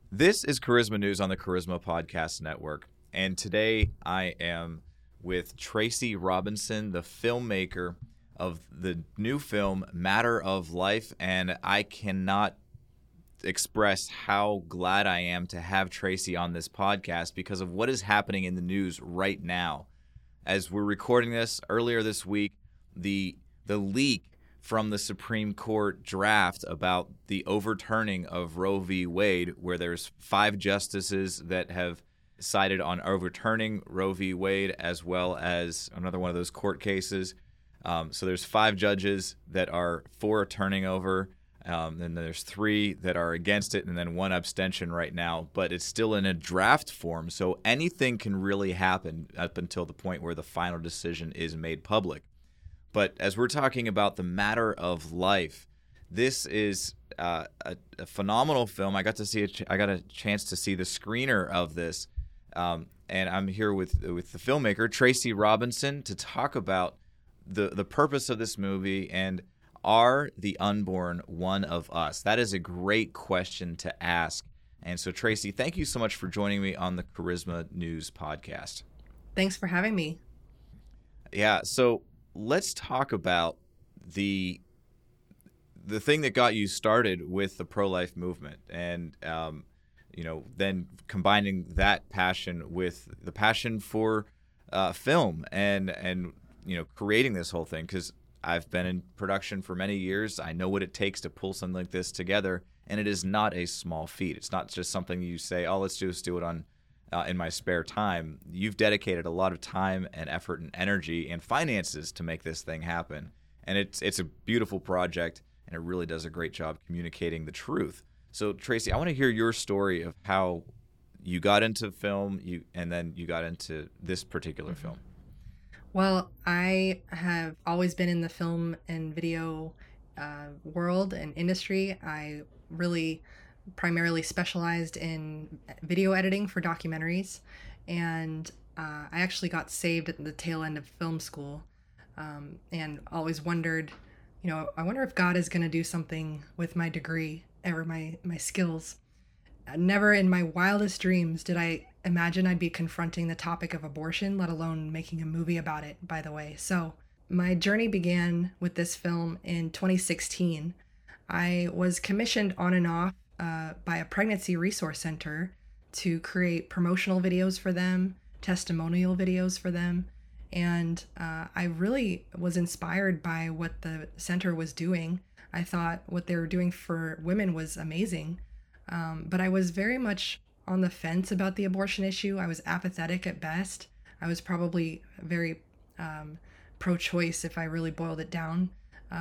This is Charisma News on the Charisma Podcast Network, and today I am with Tracy Robinson, the filmmaker of the new film Matter of Life, and I cannot express how glad I am to have Tracy on this podcast because of what is happening in the news right now. As we're recording this earlier this week, the leak from the Supreme Court draft about the overturning of Roe v. Wade, where there's 5 justices that have decided on overturning Roe v. Wade, as well as another one of those court cases. So there's 5 judges that are for turning over, and there's 3 that are against it, and then 1 abstention right now. But it's still in a draft form, so anything can really happen up until the point where the final decision is made public. But as we're talking about the Matter of Life, this is a phenomenal film. I got a chance to see the screener of this, and I'm here with the filmmaker Tracy Robinson to talk about the purpose of this movie and are the unborn one of us? That is a great question to ask. And so, Tracy, thank you so much for joining me on the Charisma News podcast. Thanks for having me. Yeah, so let's talk about the thing that got you started with the pro-life movement, and then combining that passion with the passion for film and creating this whole thing. Because I've been in production for many years, I know what it takes to pull something like this together, and it is not a small feat. It's not just something you say, "Oh, let's just do it on." In my spare time. You've dedicated a lot of time and effort and energy and finances to make this thing happen. And it's a beautiful project, and it really does a great job communicating the truth. So, Tracy, I want to hear your story of how you got into film, and then you got into this particular film. Well, I have always been in the film and video world and industry. I really primarily specialized in video editing for documentaries, and I actually got saved at the tail end of film school, and always wondered, I wonder if God is going to do something with my degree or my skills. Never in my wildest dreams did I imagine I'd be confronting the topic of abortion, let alone making a movie about it, by the way. So my journey began with this film in 2016. I was commissioned on and off by a pregnancy resource center to create promotional videos for them, testimonial videos for them. And I really was inspired by what the center was doing. I thought what they were doing for women was amazing. But I was very much on the fence about the abortion issue. I was apathetic at best. I was probably very pro-choice if I really boiled it down.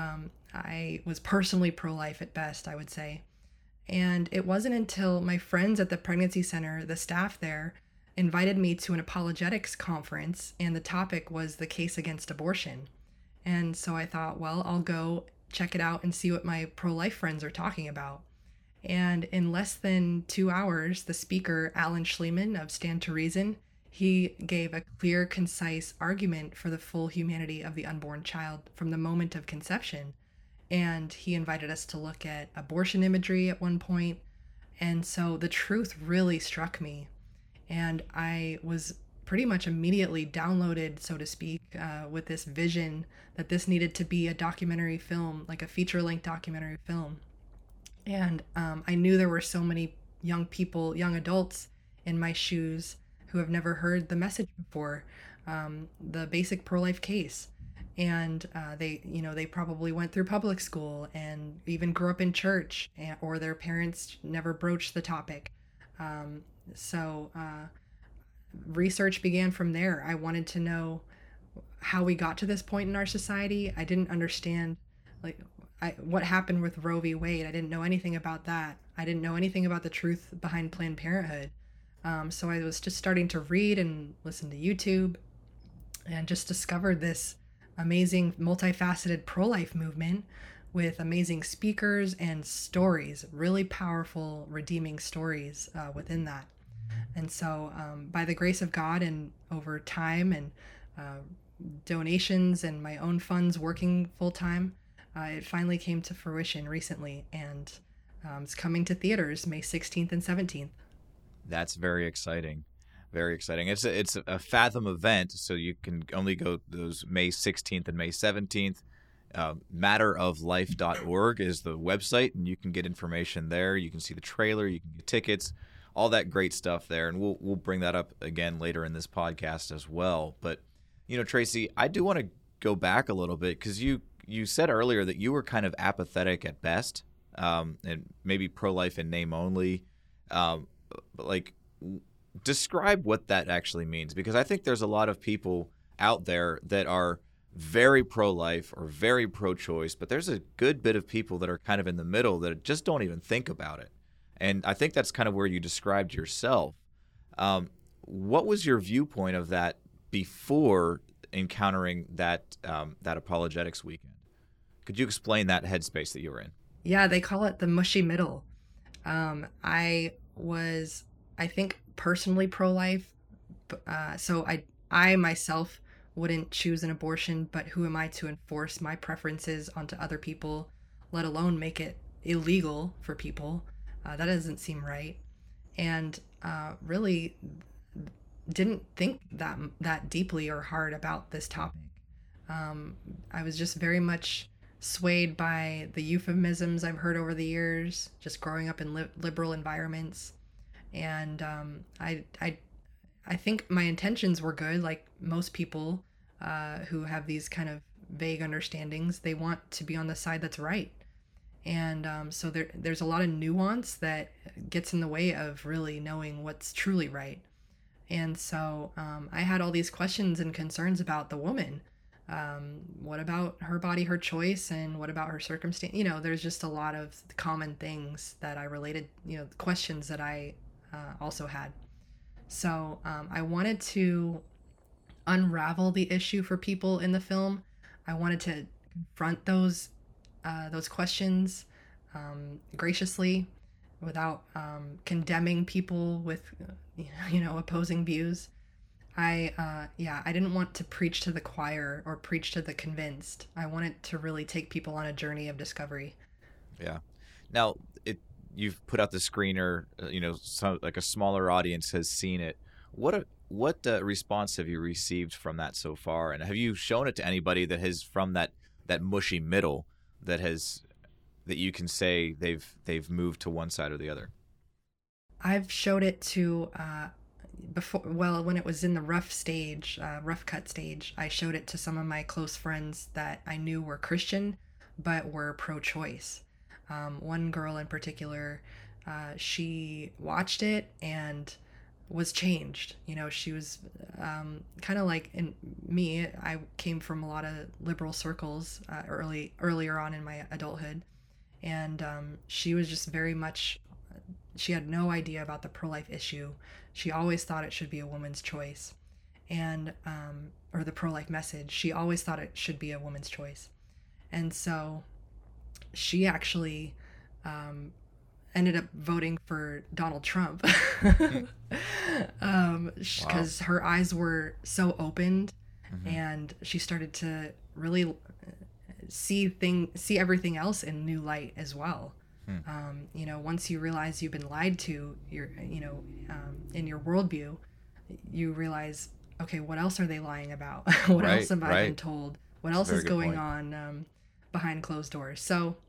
I was personally pro-life at best, I would say. And it wasn't until my friends at the pregnancy center, the staff there, invited me to an apologetics conference, and the topic was the case against abortion. And so I thought, well, I'll go check it out and see what my pro-life friends are talking about. And in less than 2 hours, the speaker, Alan Schleman of Stand to Reason, he gave a clear, concise argument for the full humanity of the unborn child from the moment of conception. And he invited us to look at abortion imagery at one point. And so the truth really struck me. And I was pretty much immediately downloaded, so to speak, with this vision that this needed to be a documentary film, like a feature-length documentary film. And I knew there were so many young people, young adults in my shoes who have never heard the message before, the basic pro-life case. And they probably went through public school and even grew up in church, or their parents never broached the topic. So research began from there. I wanted to know how we got to this point in our society. I didn't understand what happened with Roe v. Wade. I didn't know anything about that. I didn't know anything about the truth behind Planned Parenthood. So I was just starting to read and listen to YouTube, and just discovered this amazing multifaceted pro-life movement with amazing speakers and stories, really powerful, redeeming stories within that. And so by the grace of God and over time and donations and my own funds working full time, it finally came to fruition recently. And It's coming to theaters May 16th and 17th. That's very exciting. Very exciting. It's a Fathom event, so you can only go those May 16th and May 17th. Matteroflife.org is the website, and you can get information there. You can see the trailer, you can get tickets, all that great stuff there, and we'll bring that up again later in this podcast as well. But Tracy, I do want to go back a little bit because you said earlier that you were kind of apathetic at best, and maybe pro-life in name only. But like, describe what that actually means, because I think there's a lot of people out there that are very pro-life or very pro-choice, but there's a good bit of people that are kind of in the middle that just don't even think about it. And I think that's kind of where you described yourself. What was your viewpoint of that before encountering that apologetics weekend? Could you explain that headspace that you were in? Yeah, they call it the mushy middle. I was, I think, personally pro-life. So I myself wouldn't choose an abortion, but who am I to enforce my preferences onto other people, let alone make it illegal for people? That doesn't seem right. And really didn't think that deeply or hard about this topic. I was just very much swayed by the euphemisms I've heard over the years, just growing up in liberal environments. And I think my intentions were good, like most people who have these kind of vague understandings. They want to be on the side that's right. And so there's a lot of nuance that gets in the way of really knowing what's truly right. And so I had all these questions and concerns about the woman. What about her body, her choice, and what about her circumstance? There's just a lot of common things that I related, questions that I also had. So I wanted to unravel the issue for people in the film. I wanted to confront those questions graciously, without condemning people with opposing views. I didn't want to preach to the choir or preach to the convinced. I wanted to really take people on a journey of discovery. Yeah. Now, you've put out the screener, like a smaller audience has seen it. What response have you received from that so far? And have you shown it to anybody that has, from that mushy middle, that you can say they've moved to one side or the other? I've showed it to when it was in the rough cut stage, I showed it to some of my close friends that I knew were Christian but were pro-choice. One girl in particular, she watched it and was changed. She was kind of like in me. I came from a lot of liberal circles earlier on in my adulthood, and she was just very much. She had no idea about the pro-life issue. She always thought it should be a woman's choice, and or the pro-life message. She always thought it should be a woman's choice, and so she actually ended up voting for Donald Trump because her eyes were so opened, and she started to really see everything else in new light as well. Once you realize you've been lied to, in your worldview, you realize, okay, what else are they lying about? What else have I been told? What else is going on behind closed doors? So,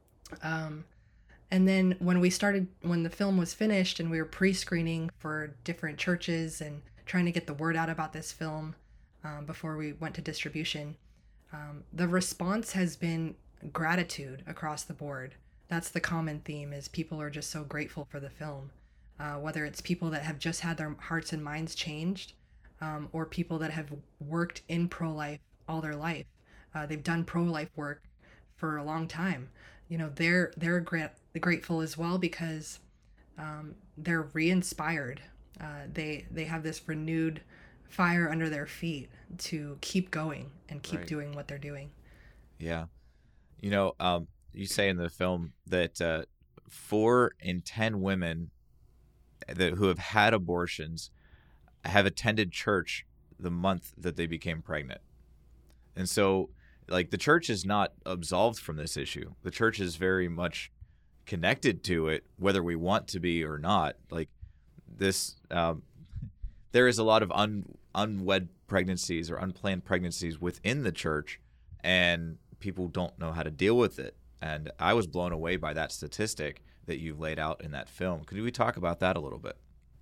and then when the film was finished and we were pre-screening for different churches and trying to get the word out about this film before we went to distribution, the response has been gratitude across the board. That's the common theme, is people are just so grateful for the film. Whether it's people that have just had their hearts and minds changed, or people that have worked in pro-life all their life. They've done pro-life work for a long time. They're grateful as well because they're re-inspired. They have this renewed fire under their feet to keep going and keep doing what they're doing. Yeah. You say in the film that 4 in 10 women who have had abortions have attended church the month that they became pregnant. And so, like, the church is not absolved from this issue. The church is very much connected to it, whether we want to be or not. Like this, there is a lot of unwed pregnancies or unplanned pregnancies within the church, and people don't know how to deal with it. And I was blown away by that statistic that you laid out in that film. Could we talk about that a little bit?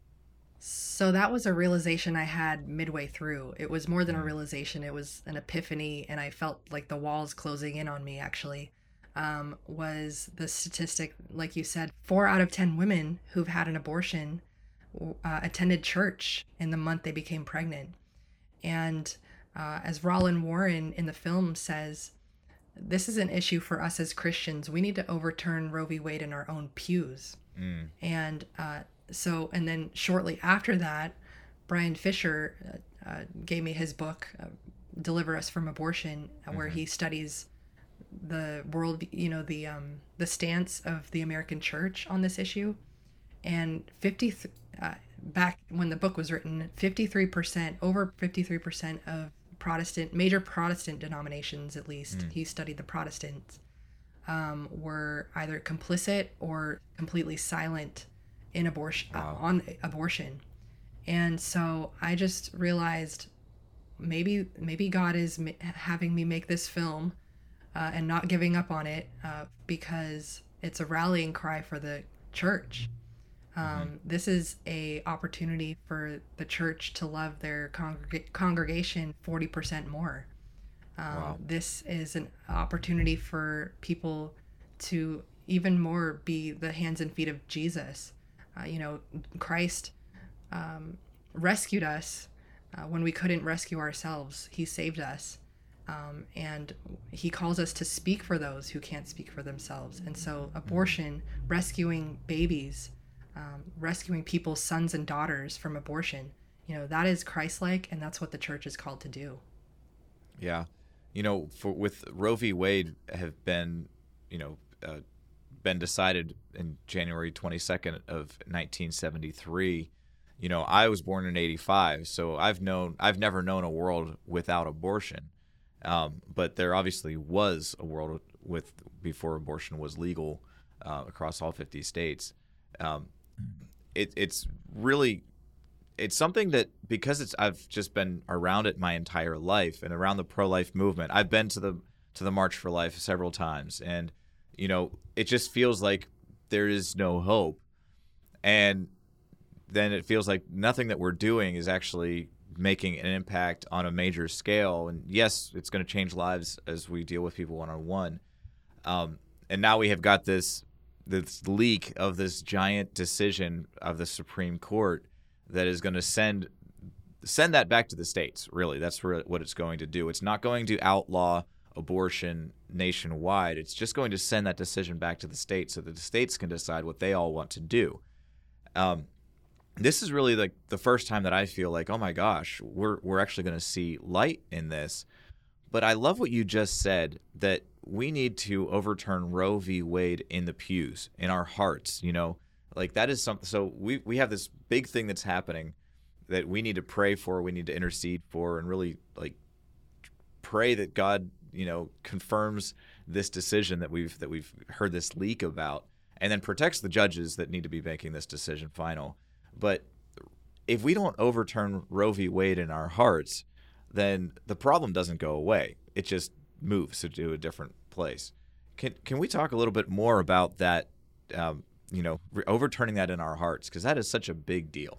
So that was a realization I had midway through. It was more than a realization, it was an epiphany, and I felt like the walls closing in on me, actually. Was the statistic, like you said, 4 out of 10 women who've had an abortion attended church in the month they became pregnant. And as Roland Warren in the film says, this is an issue for us as Christians. We need to overturn Roe v. Wade in our own pews. And and then shortly after that, Brian Fisher gave me his book, Deliver Us from Abortion, where he studies the world, the stance of the American church on this issue. And back when the book was written, over 53% of major Protestant denominations, at least, he studied the Protestants, were either complicit or completely silent in abortion, on abortion. And so I just realized maybe God is having me make this film and not giving up on it because it's a rallying cry for the church. This is a opportunity for the church to love their congregation 40% more. This is an opportunity for people to even more be the hands and feet of Jesus. Christ rescued us when we couldn't rescue ourselves. He saved us. And he calls us to speak for those who can't speak for themselves. And so abortion, rescuing babies, rescuing people's sons and daughters from abortion, that is Christ-like, and that's what the church is called to do. Yeah. With Roe v. Wade have been, been decided in January 22nd of 1973. I was born in 85, so I've never known a world without abortion. But there obviously was a world before abortion was legal across all 50 states. It's something that, because I've just been around it my entire life and around the pro-life movement. I've been to the March for Life several times, and it just feels like there is no hope. And then it feels like nothing that we're doing is actually making an impact on a major scale. And yes, it's going to change lives as we deal with people one-on-one. And now we have got this leak of this giant decision of the Supreme Court that is going to send that back to the states. Really, that's what it's going to do. It's not going to outlaw abortion nationwide. It's just going to send that decision back to the states so that the states can decide what they all want to do. This is really like the first time that I feel like, oh my gosh, we're actually going to see light in this. But I love what you just said, that we need to overturn Roe v. Wade in the pews, in our hearts. Like that is something. So we have this big thing that's happening that we need to pray for, we need to intercede for, and really like pray that God, confirms this decision that we've heard this leak about, and then protects the judges that need to be making this decision final. But if we don't overturn Roe v. Wade in our hearts, then the problem doesn't go away. It just moves to a different place. Can we talk a little bit more about that, overturning that in our hearts? Because that is such a big deal.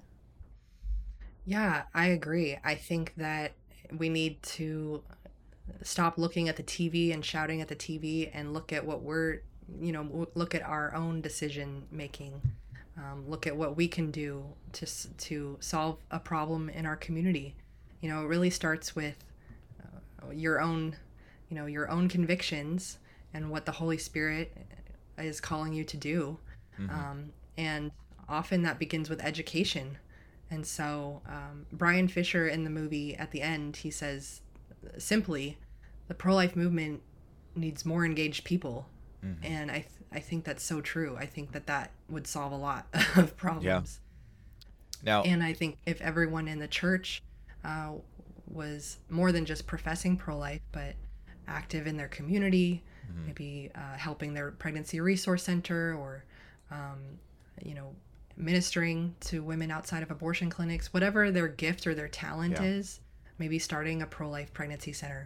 Yeah, I agree. I think that we need to stop looking at the TV and shouting at the TV and look at what look at our own decision making. Look at what we can do to solve a problem in our community. It really starts with your own convictions and what the Holy Spirit is calling you to do. And often that begins with education. And so Brian Fisher in the movie at the end, he says simply, the pro-life movement needs more engaged people. And I think that's so true. I think that would solve a lot of problems. Yeah. And I think if everyone in the church was more than just professing pro-life, but active in their community, maybe helping their pregnancy resource center, or you know, ministering to women outside of abortion clinics, whatever their gift or their talent is, maybe starting a pro-life pregnancy center.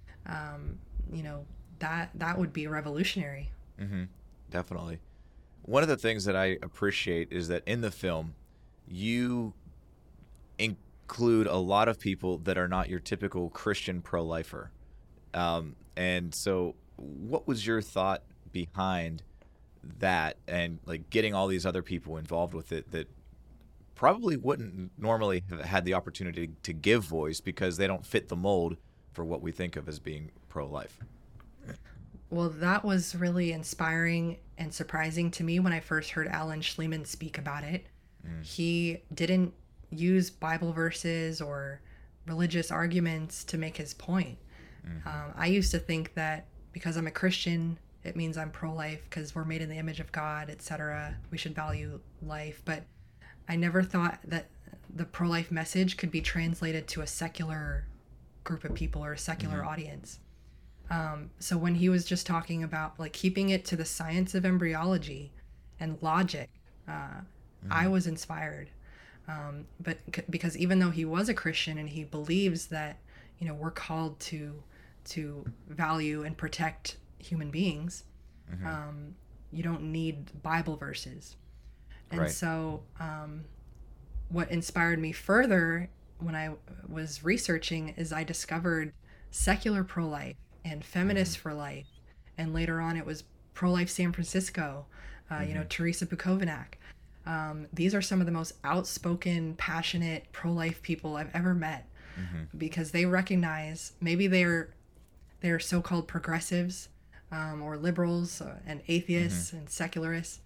You know, that would be revolutionary. Definitely. One of the things that I appreciate is that in the film, you include a lot of people that are not your typical Christian pro-lifer. And so what was your thought behind that, and like getting all these other people involved with it that probably wouldn't normally have had the opportunity to give voice because they don't fit the mold for what we think of as being pro-life? Well, that was really inspiring and surprising to me when I first heard Alan Schleman speak about it. He didn't use Bible verses or religious arguments to make his point. I used to think that because I'm a Christian, it means I'm pro-life because we're made in the image of God, etc. We should value life. But I never thought that the pro-life message could be translated to a secular group of people or a secular audience. So when he was just talking about like keeping it to the science of embryology and logic, I was inspired. But because even though he was a Christian and he believes that, you know, we're called to value and protect human beings, you don't need Bible verses. And so what inspired me further when I was researching is I discovered secular pro-life and feminists for life, and later on it was Pro-Life San Francisco, you know, Teresa Bukovinak. These are some of the most outspoken, passionate pro-life people I've ever met, because they recognize maybe they're so-called progressives, or liberals and atheists and secularists,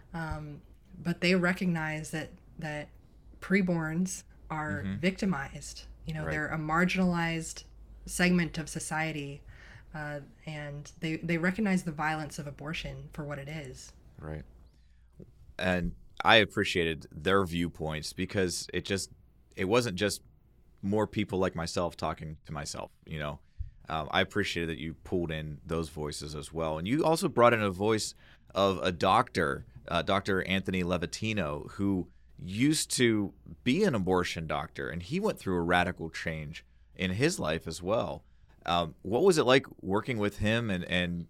but they recognize that preborns are victimized. You know, they're a marginalized segment of society, and they recognize the violence of abortion for what it is. Right. And I appreciated their viewpoints because it wasn't just more people like myself talking to myself, you know. I appreciated that you pulled in those voices as well. And you also brought in a voice of a doctor, Dr. Anthony Levatino, who used to be an abortion doctor, and he went through a radical change in his life as well. What was it like working with him? And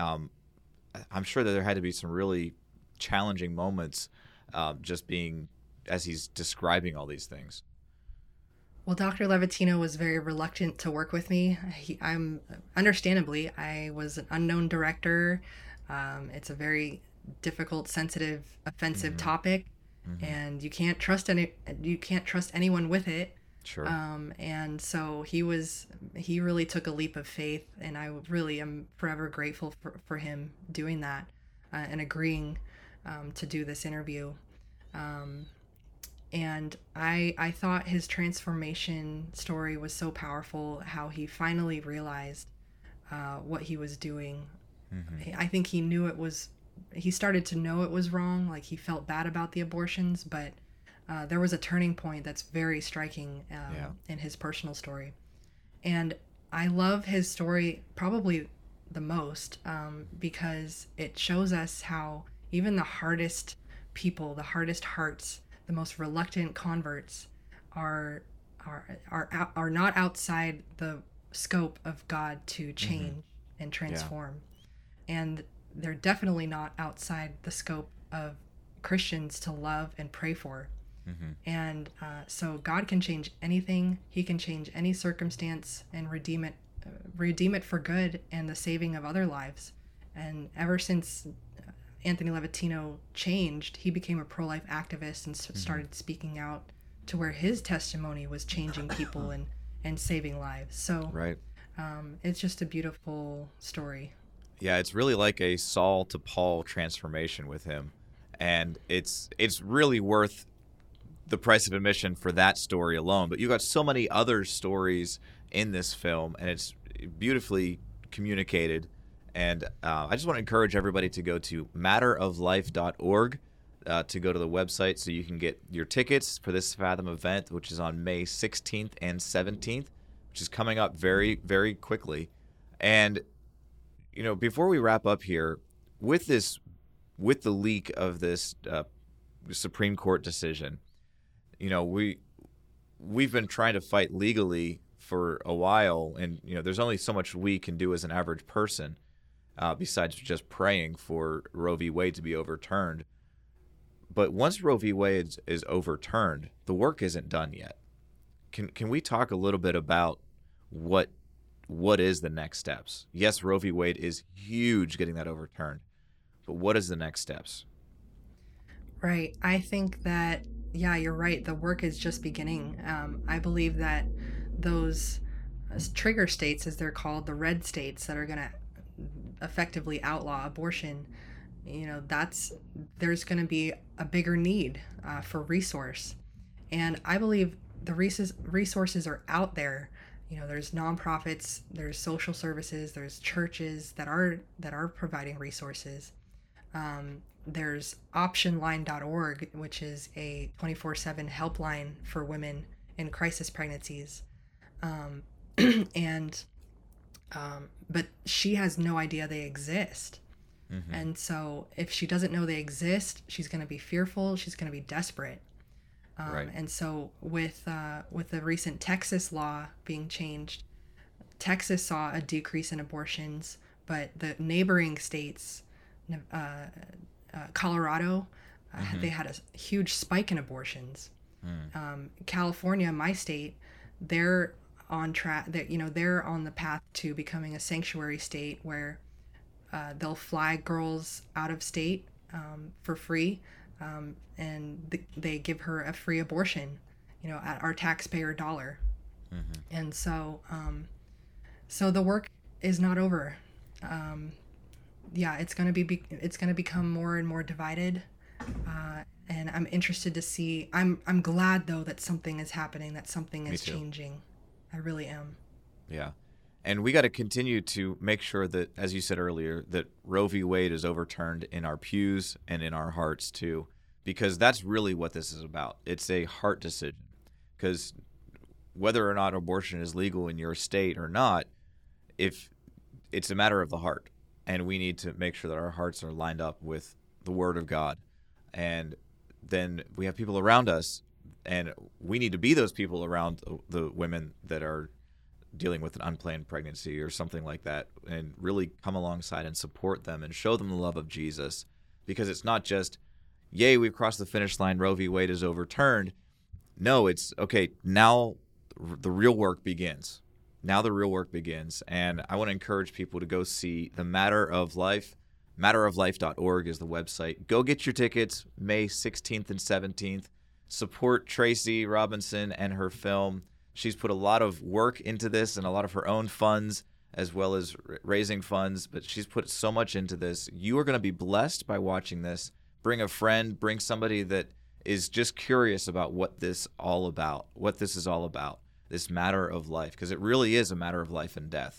I'm sure that there had to be some really challenging moments just being as he's describing all these things. Well, Dr. Levatino was very reluctant to work with me. Understandably, I was an unknown director. It's a very difficult, sensitive, offensive topic, and you can't trust anyone with it. Sure. And so he really took a leap of faith, and I really am forever grateful for him doing that and agreeing to do this interview. And I thought his transformation story was so powerful, how he finally realized what he was doing. I think he started to know it was wrong, like he felt bad about the abortions, but there was a turning point that's very striking in his personal story. And I love his story probably the most because it shows us how even the hardest people, the hardest hearts, the most reluctant converts are not outside the scope of God to change and transform. And they're definitely not outside the scope of Christians to love and pray for. And so God can change anything. He can change any circumstance and redeem it for good and the saving of other lives. And ever since Anthony Levatino changed, he became a pro-life activist and started speaking out to where his testimony was changing people and saving lives. So it's just a beautiful story. Yeah, it's really like a Saul to Paul transformation with him. And it's really worth the price of admission for that story alone. But you've got so many other stories in this film, and it's beautifully communicated. And I just want to encourage everybody to go to matteroflife.org to go to the website so you can get your tickets for this Fathom event, which is on May 16th and 17th, which is coming up very, very quickly. And Before we wrap up here, with the leak of this Supreme Court decision, we've been trying to fight legally for a while, and there's only so much we can do as an average person, besides just praying for Roe v. Wade to be overturned. But once Roe v. Wade is overturned, the work isn't done yet. Can we talk a little bit about what is the next steps? Yes, Roe v. Wade is huge getting that overturned, but what is the next steps? Right. I think that, yeah, you're right. The work is just beginning. I believe that those trigger states, as they're called, the red states that are going to effectively outlaw abortion, there's going to be a bigger need for resource. And I believe the resources are out there. There's nonprofits, there's social services, there's churches that are providing resources. There's optionline.org, which is a 24/7 helpline for women in crisis pregnancies. But she has no idea they exist. Mm-hmm. And so if she doesn't know they exist, she's going to be fearful. She's going to be desperate. Right. And so with the recent Texas law being changed, Texas saw a decrease in abortions, but the neighboring states, Colorado, mm-hmm. they had a huge spike in abortions. California, my state, they're on track. They're on the path to becoming a sanctuary state where they'll fly girls out of state for free. And they give her a free abortion, at our taxpayer dollar. Mm-hmm. And so the work is not over. It's going to become more and more divided. And I'm interested to see. I'm glad though that something is happening, that something is changing. I really am. Yeah. And we got to continue to make sure that, as you said earlier, that Roe v. Wade is overturned in our pews and in our hearts too, because that's really what this is about. It's a heart decision. Because whether or not abortion is legal in your state or not, if it's a matter of the heart, and we need to make sure that our hearts are lined up with the Word of God. And then we have people around us, and we need to be those people around the women that are dealing with an unplanned pregnancy or something like that, and really come alongside and support them and show them the love of Jesus. Because it's not just, yay, we've crossed the finish line, Roe v. Wade is overturned. No, it's, okay, now the real work begins. Now the real work begins. And I want to encourage people to go see The Matter of Life. matteroflife.org is the website. Go get your tickets May 16th and 17th. Support Tracy Robinson and her film. She's put a lot of work into this and a lot of her own funds, as well as raising funds, but she's put so much into this. You are going to be blessed by watching this. Bring a friend, bring somebody that is just curious about what this is all about, this matter of life, because it really is a matter of life and death.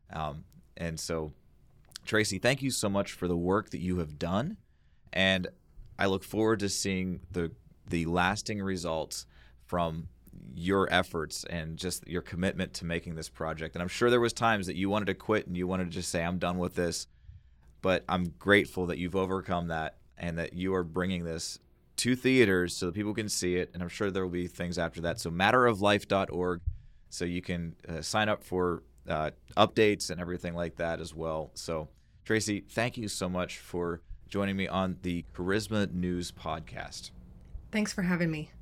And so, Tracy, thank you so much for the work that you have done, and I look forward to seeing the lasting results from your efforts and just your commitment to making this project. And I'm sure there was times that you wanted to quit and you wanted to just say, I'm done with this. But I'm grateful that you've overcome that and that you are bringing this to theaters so that people can see it. And I'm sure there will be things after that. So matteroflife.org, so you can sign up for updates and everything like that as well. So, Tracy, thank you so much for joining me on the Charisma News podcast. Thanks for having me.